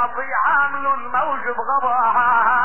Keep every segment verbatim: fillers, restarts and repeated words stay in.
الشاطئ عامل الموج بغضب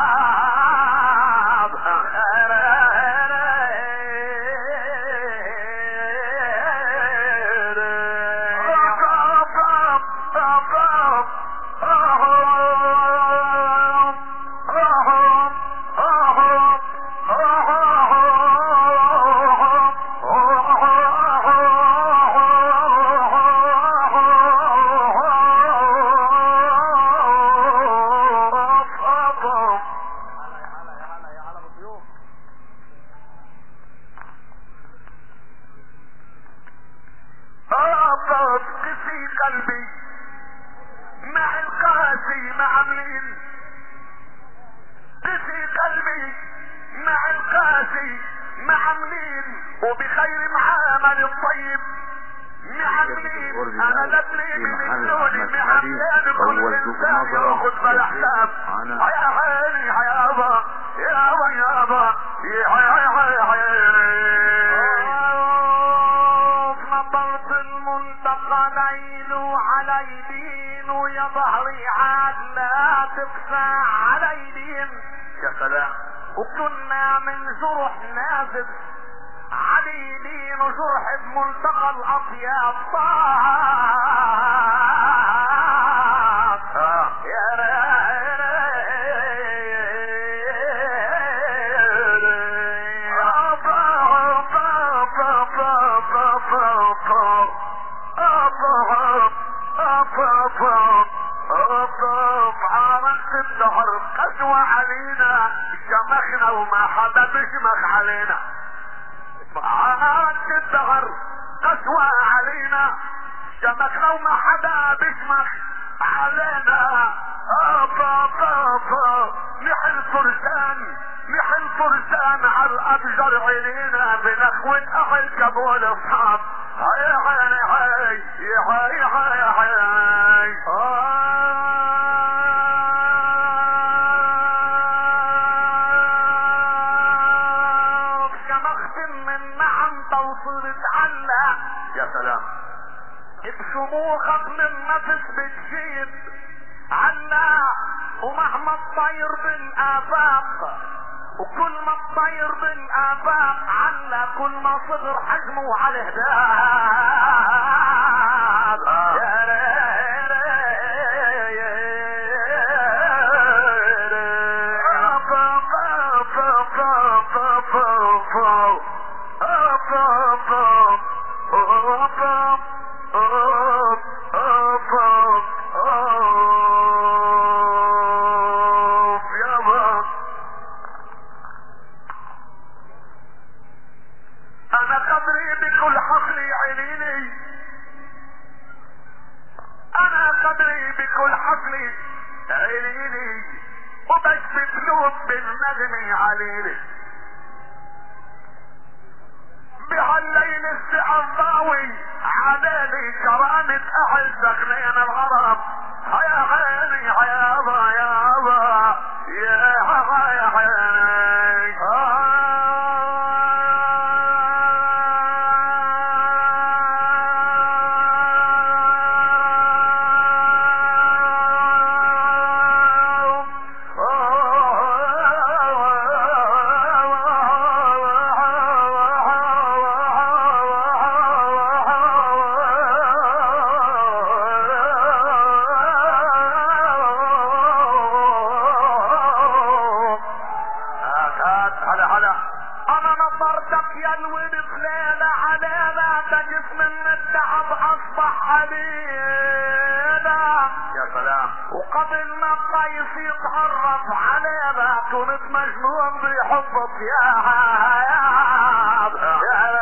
وبخير معامل الطيب معاملين. انا لبني من الدولي معاملين كل انسان ياخذ بالاحساب. يا عيني يابا يابا يابا نظرت المنتقى ليل على يدين ويا ظهري عاد لا تقسى على يدين. يا سلام. وكنا من جرح نازل علي يمين وجرح بملتقى الاطياب طاق يا عرفت الدهر قسوة علينا شمخنا وما حدا بشمخ علينا. عرفت الدهر قسوة علينا شمخنا وما حدا بشمخ علينا. ابا بابا نحن فرسان نحن فرسان على الابجر علينا بنخوة اهل كبول الصعب. هاي هاي هاي هاي هاي هاي شمخت من نعم توصلت عنا. يا سلام. بشموخك من نفس بتشيد عنا ومهما الطير بالآفاق وكل ما الطير بالآفاق عنا كل ما صغر حجمه على هداب. انا قدري بكل حقل عينيني انا قدري بكل حقل عينيني وبكتب قلوب بالندم عليني بهالليل السعضاوي عليني كرامة اهل سكنين العرب. يا عيني يابا يابا يا عيني يا الولد ليلة علينا تجف من التعب اصبح علينا. يا سلام. وقبل ما الطيف يتعرف علينا كنت مجنون بحبك يا عياب يا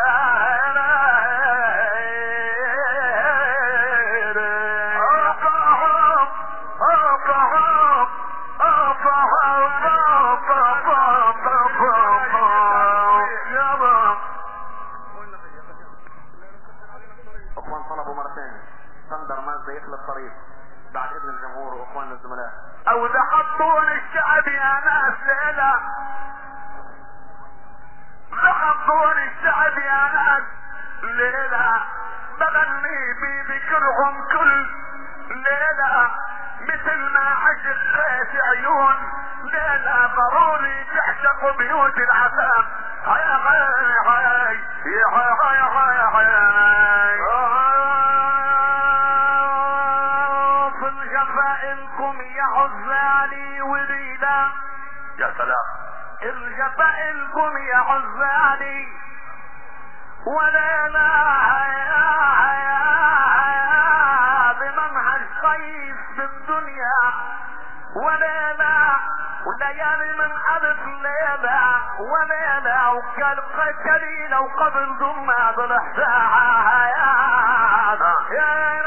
الطريق بعد اذن الجمهور واخواننا الزملاء. او اذا حطوني الشعب يا ناس ليلة حطوني الشعب يا ناس ليلة بغني بي بكرهم كل ليلة مثل ما عشق عيون ليلة ضروري تعشق بيوت العذاب. هيا هيا هيا هيا هيا هيا في الجفاء لكم يا عزالي وليدا. يا سلام. الجفاء لكم يا عزالي وليلة بمنهج طيب بالدنيا وليلة وليالي من ألف ليلة وليلة وكالقى كليلة وقبل ضمة بالإحسان يا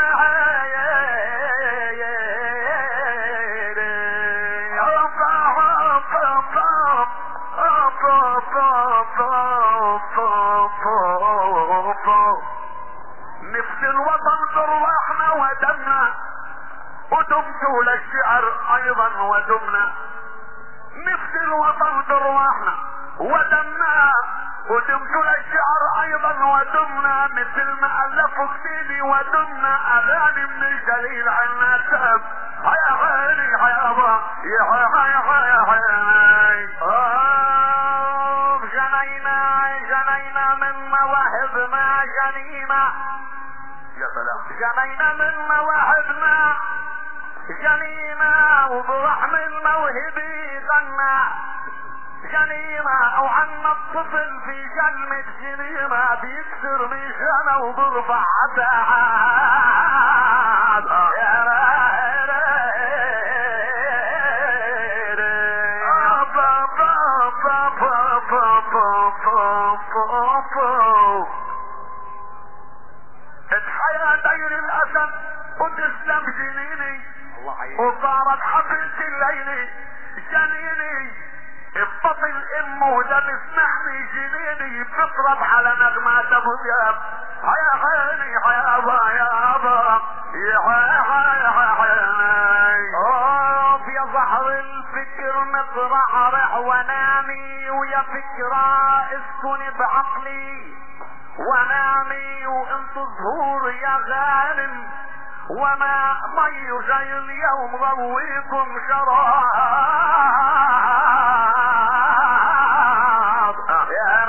نفس الوطن برواحنا ودمنا ودمتوا للشعر ايضا ودمنا. نفس الوطن برواحنا ودمنا ودمتوا للشعر ايضا ودمنا. مثل ما الفوا كتيبي ودمنا اغاني من الجليل عنا سب. هيا غالي هيا يا هيا هيا هيا جنينا جنينا من مواهبنا جنينا. يا سلام. جنينا من مواهبنا جنينا وبرحم الموهبي غنى جنينا وعنا الطفل في جنة جنينة بيكسر ميزانه وبرفع عتاعات. يا اتحيا دير الاسد وتسلم جنيني وصارت حفلة الليل جنيني بطل امه ده بسمعني جنيني بتطرب على نغمات ابو ذئاب. هيا خيري هيا ابا يا ابا يا هيا هيا اوف يا زهر الفكر مترعرع ونامي ويا فكرة اسكن بعقلي ونامي وانت ظهور يا غانم وما مي جاي اليوم ضويكم شراب. يا